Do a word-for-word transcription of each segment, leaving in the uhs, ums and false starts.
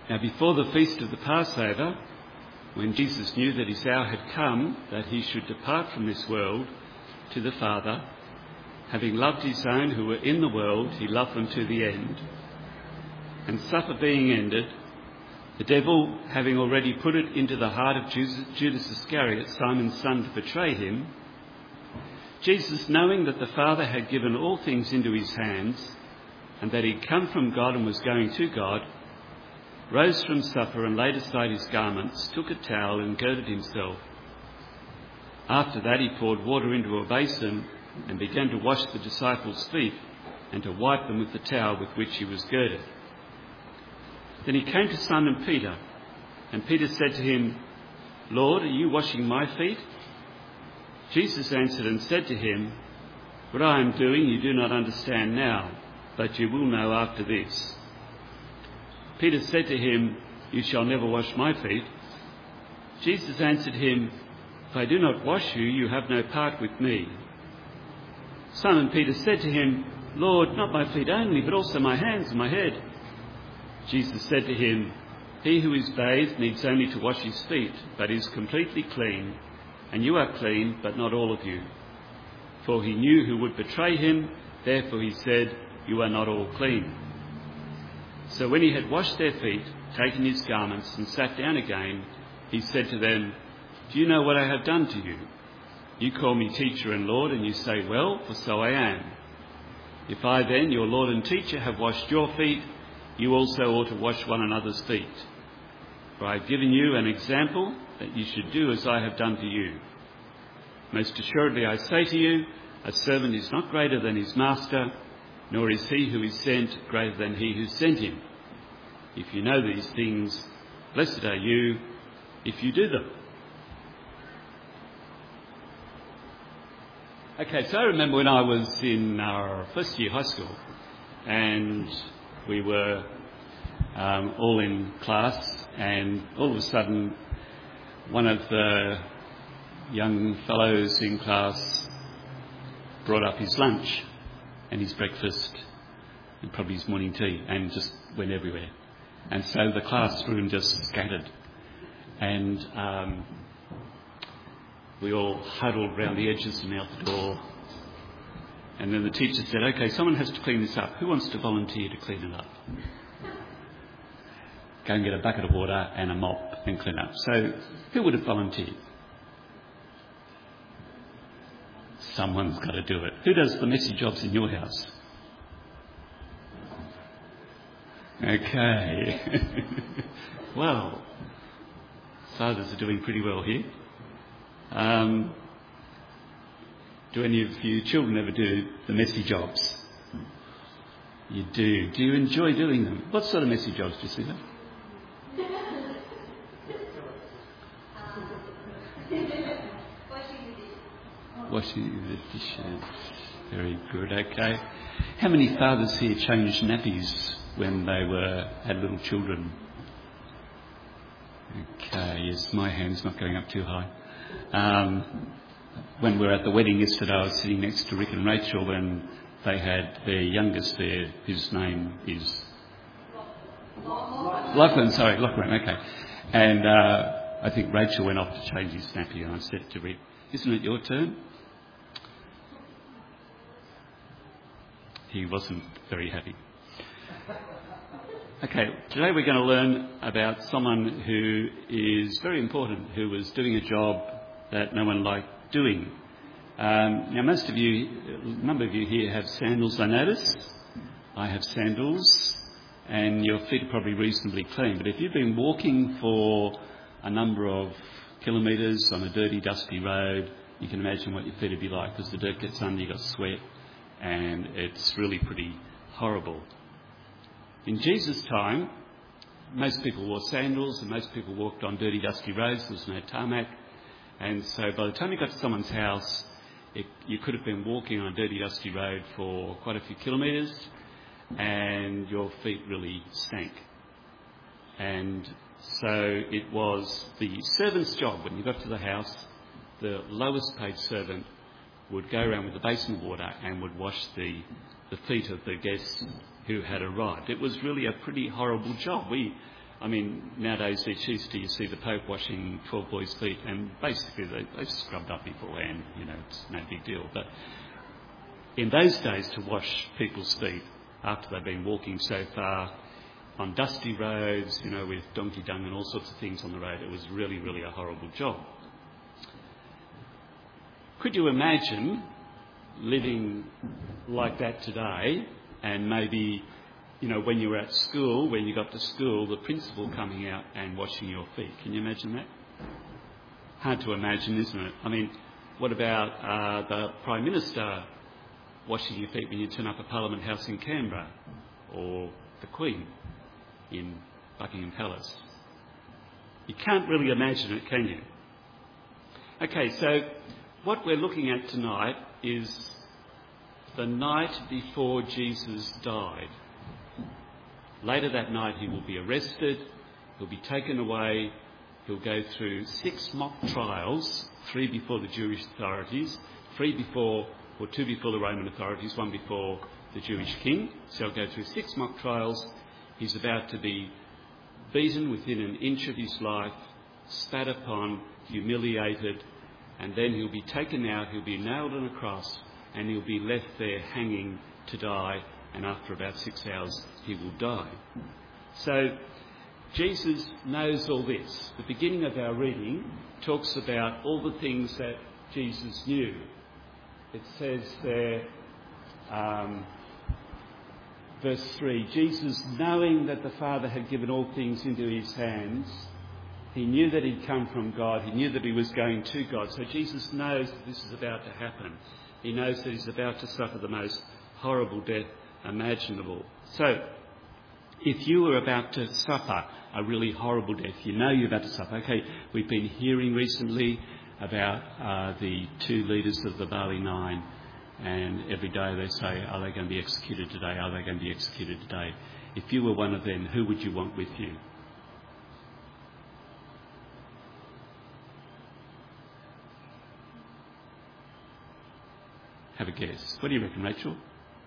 Now, before the feast of the Passover, when Jesus knew that his hour had come, that he should depart from this world to the Father, having loved his own who were in the world, he loved them to the end. And supper being ended, the devil, having already put it into the heart of Judas Iscariot, Simon's son, to betray him, Jesus, knowing that the Father had given all things into his hands, and that he'd come from God and was going to God, rose from supper and laid aside his garments, took a towel and girded himself. After that he poured water into a basin and began to wash the disciples' feet and to wipe them with the towel with which he was girded. Then he came to Simon Peter, and Peter said to him, "Lord, are you washing my feet?" Jesus answered and said to him, "What I am doing you do not understand now, but you will know after this." Peter said to him, "You shall never wash my feet." Jesus answered him, "If I do not wash you, you have no part with me." Simon Peter said to him, "Lord, not my feet only, but also my hands and my head." Jesus said to him, "He who is bathed needs only to wash his feet, but is completely clean, and you are clean, but not all of you." For he knew who would betray him, therefore he said, "You are not all clean." So when he had washed their feet, taken his garments and sat down again, he said to them, "Do you know what I have done to you? You call me teacher and Lord, and you say, well, for so I am. If I then, your Lord and teacher, have washed your feet, you also ought to wash one another's feet. For I have given you an example that you should do as I have done to you. Most assuredly I say to you, a servant is not greater than his master, nor is he who is sent greater than he who sent him. If you know these things, blessed are you if you do them." Okay, so I remember when I was in our first year high school, and we were um, all in class, and all of a sudden one of the young fellows in class brought up his lunch and his breakfast and probably his morning tea, and just went everywhere. And so the classroom just scattered, and um, we all huddled round the edges and out the door. And then the teacher said, "Okay, someone has to clean this up. Who wants to volunteer to clean it up? Go and get a bucket of water and a mop and clean up." So who would have volunteered? Someone's got to do it. Who does the messy jobs in your house? Okay. Well, fathers are doing pretty well here. Um, do any of you children ever do the messy jobs? You do. Do you enjoy doing them? What sort of messy jobs do you see them? Washing the dishes. Very good, okay. How many fathers here changed nappies when they were had little children? Okay, yes, my hand's not going up too high. Um, when we were at the wedding yesterday, I was sitting next to Rick and Rachel, and they had their youngest there, whose name is Lachlan, sorry, Lachlan, okay. And uh, I think Rachel went off to change his nappy, and I said to Rick, "Isn't it your turn?" He wasn't very happy. Okay, today we're going to learn about someone who is very important, who was doing a job that no one liked doing. Um, now, most of you, a number of you here have sandals, I notice. I have sandals, and your feet are probably reasonably clean. But if you've been walking for a number of kilometres on a dirty, dusty road, you can imagine what your feet would be like, because the dirt gets under, you've got sweat, and it's really pretty horrible. In Jesus' time, most people wore sandals and most people walked on dirty, dusty roads. There was no tarmac. And so by the time you got to someone's house, it, you could have been walking on a dirty, dusty road for quite a few kilometres, and your feet really stank. And so it was the servant's job. When you got to the house, the lowest paid servant would go around with a basin of water and would wash the, the feet of the guests who had arrived. It was really a pretty horrible job. We I mean, nowadays each Easter you see the Pope washing twelve boys' feet, and basically they, they've scrubbed up beforehand, you know, it's no big deal. But in those days, to wash people's feet after they've been walking so far on dusty roads, you know, with donkey dung and all sorts of things on the road, it was really, really a horrible job. Could you imagine living like that today, and maybe, you know, when you were at school, when you got to school, the principal coming out and washing your feet? Can you imagine that? Hard to imagine, isn't it? I mean, what about uh, the Prime Minister washing your feet when you turn up at Parliament House in Canberra, or the Queen in Buckingham Palace? You can't really imagine it, can you? Okay, so what we're looking at tonight is the night before Jesus died. Later that night he will be arrested, he'll be taken away, he'll go through six mock trials, three before the Jewish authorities, three before, or two before the Roman authorities, one before the Jewish king. So he'll go through six mock trials. He's about to be beaten within an inch of his life, spat upon, humiliated, and then he'll be taken out, he'll be nailed on a cross, and he'll be left there hanging to die, and after about six hours he will die. So Jesus knows all this. The beginning of our reading talks about all the things that Jesus knew. It says there, um, verse three, Jesus, knowing that the Father had given all things into his hands, he knew that he'd come from God. He knew that he was going to God. So Jesus knows that this is about to happen. He knows that he's about to suffer the most horrible death imaginable. So, if you were about to suffer a really horrible death, you know you're about to suffer. Okay, we've been hearing recently about uh, the two leaders of the Bali Nine, and every day they say, are they going to be executed today? Are they going to be executed today? If you were one of them, who would you want with you? Have a guess. What do you reckon, Rachel?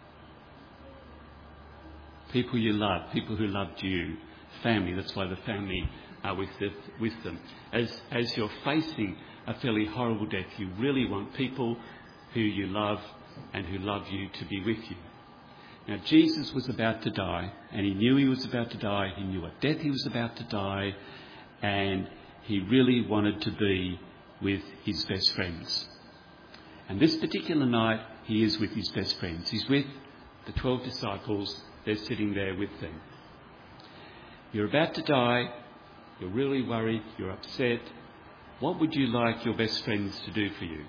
People you love, people who loved you, family. That's why the family are with, the, with them. As, as you're facing a fairly horrible death, you really want people who you love and who love you to be with you. Now, Jesus was about to die, and he knew he was about to die. He knew at death he was about to die, and he really wanted to be with his best friends. And this particular night, he is with his best friends. He's with the twelve disciples. They're sitting there with them. You're about to die. You're really worried. You're upset. What would you like your best friends to do for you?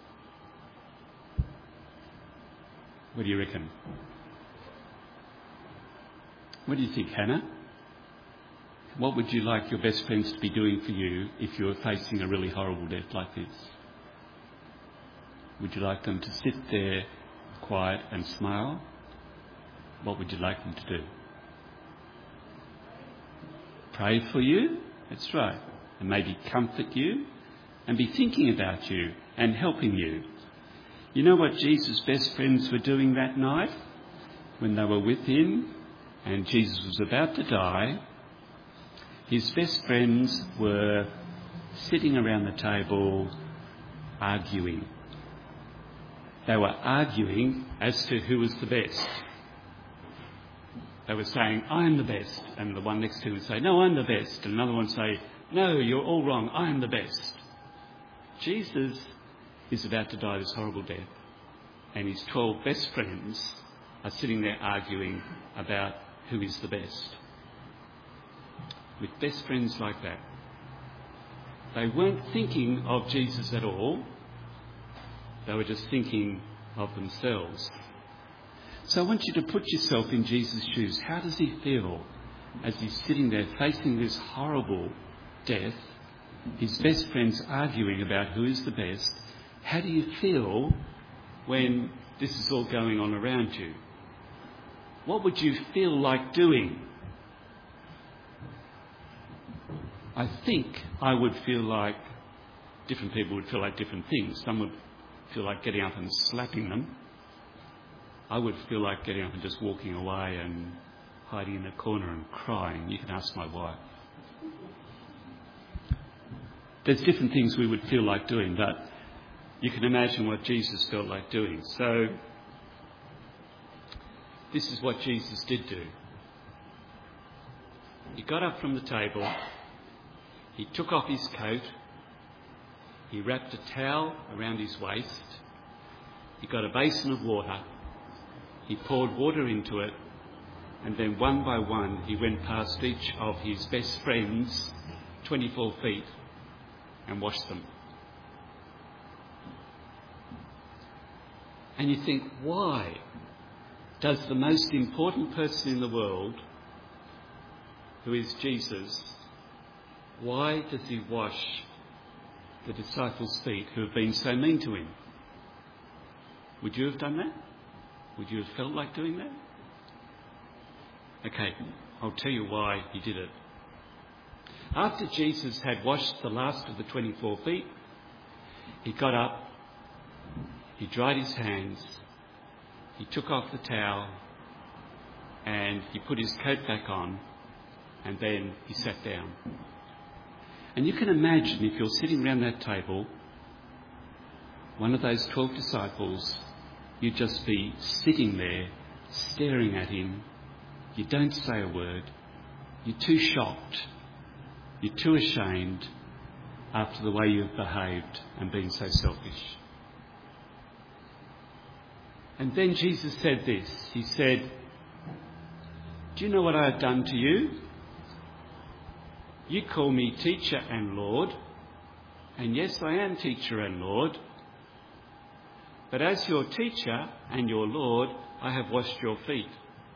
What do you reckon? What do you think, Hannah? What would you like your best friends to be doing for you if you were facing a really horrible death like this? Would you like them to sit there quiet and smile? What would you like them to do? Pray for you? That's right. And maybe comfort you and be thinking about you and helping you. You know what Jesus' best friends were doing that night when they were with him and Jesus was about to die? His best friends were sitting around the table arguing. They were arguing as to who was the best. They were saying, I'm the best. And the one next to him would say, no, I'm the best. And another one would say, no, you're all wrong. I'm the best. Jesus is about to die this horrible death. And his twelve best friends are sitting there arguing about who is the best. With best friends like that, they weren't thinking of Jesus at all. They were just thinking of themselves. So I want you to put yourself in Jesus' shoes. How does he feel as he's sitting there facing this horrible death, his best friends arguing about who is the best? How do you feel when this is all going on around you? What would you feel like doing? I think I would feel like different people would feel like different things. Some would feel like getting up and slapping them. I would feel like getting up and just walking away and hiding in a corner and crying. You can ask my wife. There's different things we would feel like doing, but you can imagine what Jesus felt like doing. So this is what Jesus did do. He got up from the table, he took off his coat, he wrapped a towel around his waist, he got a basin of water, he poured water into it, and then one by one he went past each of his best friends, twenty-four feet, and washed them. And you think, why does the most important person in the world, who is Jesus, why does he wash the disciples' feet who have been so mean to him? Would you have done that? Would you have felt like doing that? Okay, I'll tell you why he did it. After Jesus had washed the last of the twenty-four feet, he got up, he dried his hands, he took off the towel, and he put his coat back on, and then he sat down. And you can imagine if you're sitting around that table, one of those twelve disciples, you'd just be sitting there, staring at him. You don't say a word. You're too shocked. You're too ashamed after the way you've behaved and been so selfish. And then Jesus said this. He said, "Do you know what I have done to you? You call me teacher and Lord, and yes, I am teacher and Lord. But as your teacher and your Lord, I have washed your feet.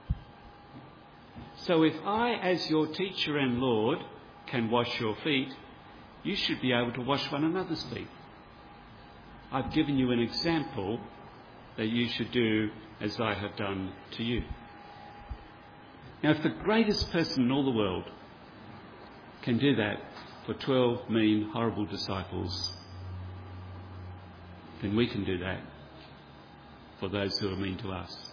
So if I, as your teacher and Lord, can wash your feet, you should be able to wash one another's feet. I've given you an example that you should do as I have done to you." Now, if the greatest person in all the world can do that for twelve mean, horrible disciples, then we can do that for those who are mean to us.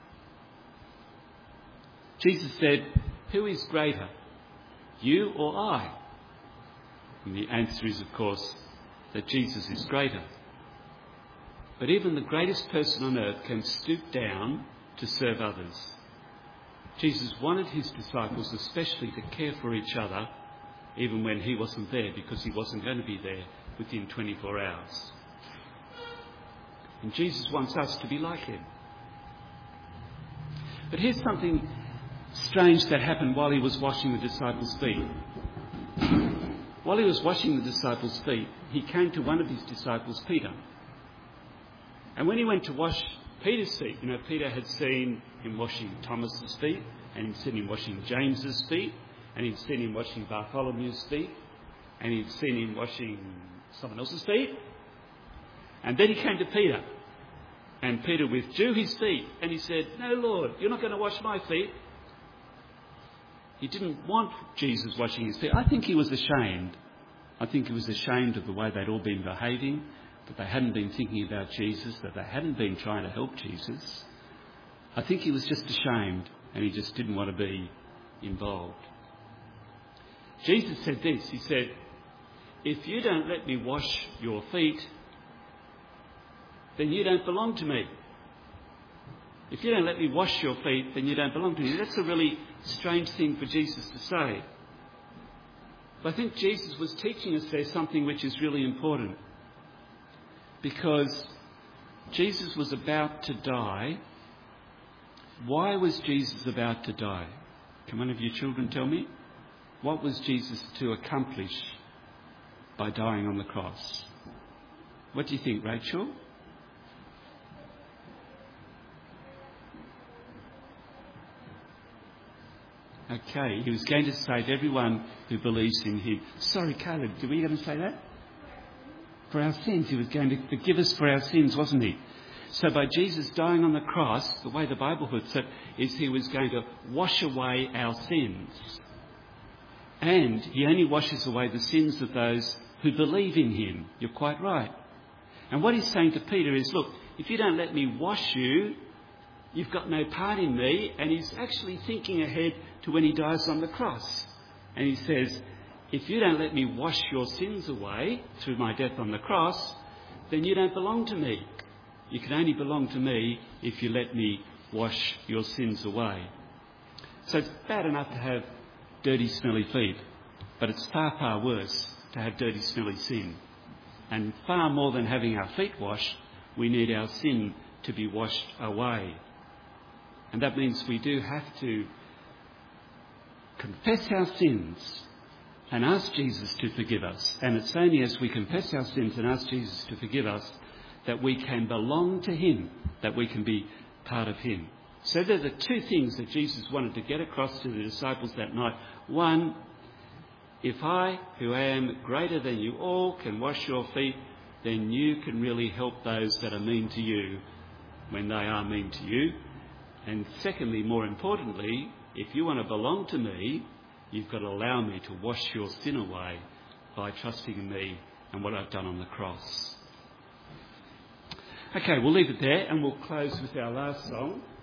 Jesus said, "Who is greater, you or I?" And the answer is, of course, that Jesus is greater. But even the greatest person on earth can stoop down to serve others. Jesus wanted his disciples especially to care for each other, even when he wasn't there, because he wasn't going to be there within twenty-four hours. And Jesus wants us to be like him. But here's something strange that happened while he was washing the disciples' feet. While he was washing the disciples' feet, he came to one of his disciples, Peter. And when he went to wash Peter's feet, you know, Peter had seen him washing Thomas's feet, and he'd seen him washing James's feet, and he'd seen him washing Bartholomew's feet, and he'd seen him washing someone else's feet. And then he came to Peter, and Peter withdrew his feet, and he said, "No, Lord, you're not going to wash my feet." He didn't want Jesus washing his feet. I think he was ashamed. I think he was ashamed of the way they'd all been behaving, that they hadn't been thinking about Jesus, that they hadn't been trying to help Jesus. I think he was just ashamed, and he just didn't want to be involved. Jesus said this. He said, "If you don't let me wash your feet, then you don't belong to me. If you don't let me wash your feet, then you don't belong to me." That's a really strange thing for Jesus to say. But I think Jesus was teaching us there something which is really important. Because Jesus was about to die. Why was Jesus about to die? Can one of you children tell me? What was Jesus to accomplish by dying on the cross? What do you think, Rachel? Okay, he was going to save everyone who believes in him. Sorry, Caleb, were you going to say that? For our sins. He was going to forgive us for our sins, wasn't he? So by Jesus dying on the cross, the way the Bible puts it, is he was going to wash away our sins. And he only washes away the sins of those who believe in him. You're quite right. And what he's saying to Peter is, look, if you don't let me wash you, you've got no part in me. And he's actually thinking ahead to when he dies on the cross. And he says, if you don't let me wash your sins away through my death on the cross, then you don't belong to me. You can only belong to me if you let me wash your sins away. So it's bad enough to have dirty, smelly feet, but it's far, far worse to have dirty, smelly sin. And far more than having our feet washed, we need our sin to be washed away. And that means we do have to confess our sins and ask Jesus to forgive us. And it's only as we confess our sins and ask Jesus to forgive us that we can belong to him, that we can be part of him. So they're the two things that Jesus wanted to get across to the disciples that night. One, if I, who am greater than you all, can wash your feet, then you can really help those that are mean to you when they are mean to you. And secondly, more importantly, if you want to belong to me, you've got to allow me to wash your sin away by trusting in me and what I've done on the cross. Okay, we'll leave it there and we'll close with our last song.